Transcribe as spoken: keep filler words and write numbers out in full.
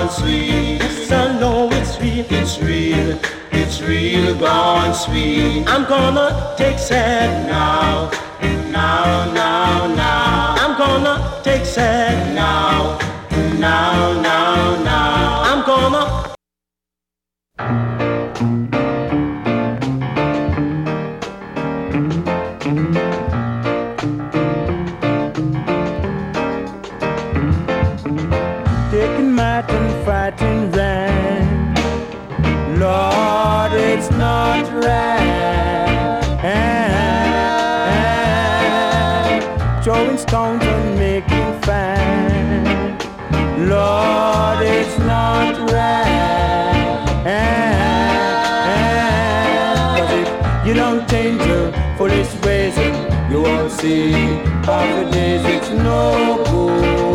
gone sweet. Yes, I know it's real. It's real, it's real gone sweet. I'm gonna take sad Now, now, now, now. I'm gonna take sad Now, now, now, now. I'm gonna taking my and fighting rain. Lord, it's not right. Throwing stones and making fun. Lord, it's not right. Cause if you don't change your foolish ways, you won't see how the days it's no good.